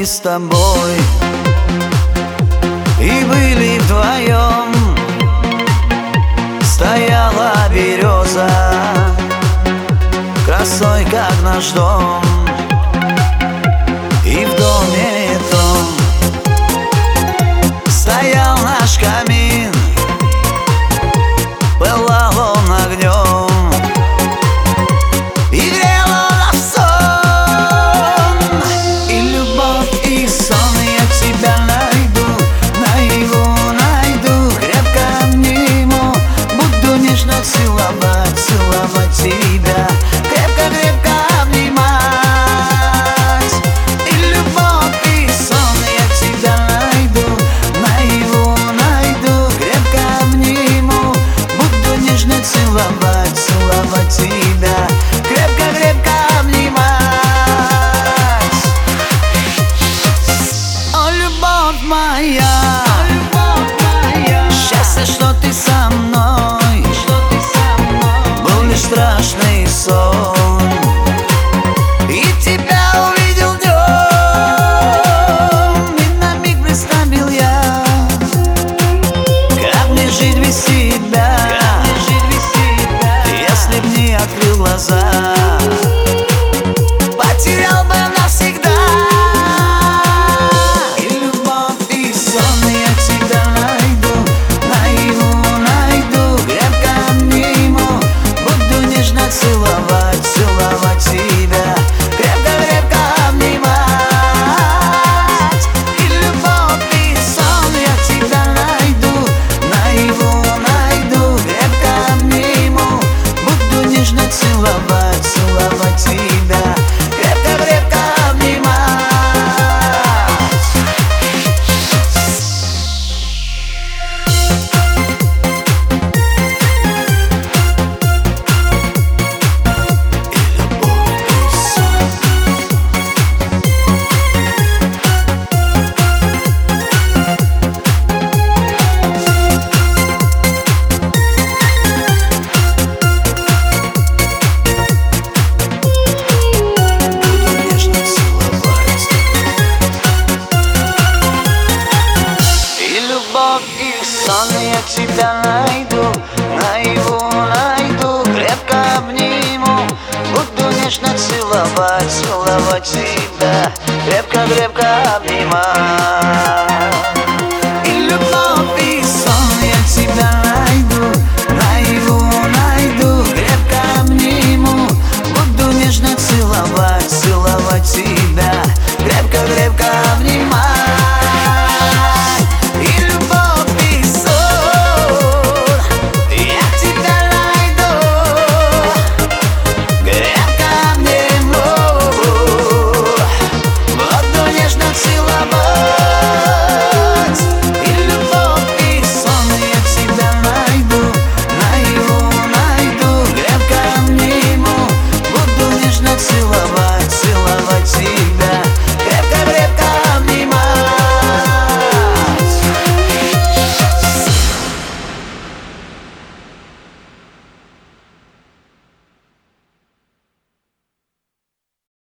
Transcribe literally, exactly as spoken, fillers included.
мы с тобой и были вдвоем. Стояла береза красой, как наш дом, и в доме том стоял наш камин, пылал он огнем и грел он сон. И любовь, и сон я тебя найду, наяву найду, крепко обниму, буду нежно целовать, целовать тебя, крепко-крепко обнимать. И любовь, и сон я тебя найду, наяву найду, крепко обниму, буду нежно целовать, целовать тебя, крепко-крепко обнимать. О, любовь моя, счастье, что ты со мной, был лишь страшный сон, и тебя увидел днем, и на миг представил я, как мне жить без тебя, если б не открыл глаза, потерял бы навсегда. И любовь, и сон я тебя найду, наяву найду, крепко обниму, буду нежно целовать, целовать тебя, крепко-крепко обнимать. И любовь, и сон я тебя найду, наяву найду, крепко обниму, буду нежно целовать, целовать тебя, крепко-крепко обнимать. И сон я тебя найду, наяву найду, крепко обниму, буду нежно целовать, целовать тебя, крепко-крепко обнимать. И любовь, и сон я тебя найду, наяву найду, крепко обниму, буду нежно целовать, целовать тебя.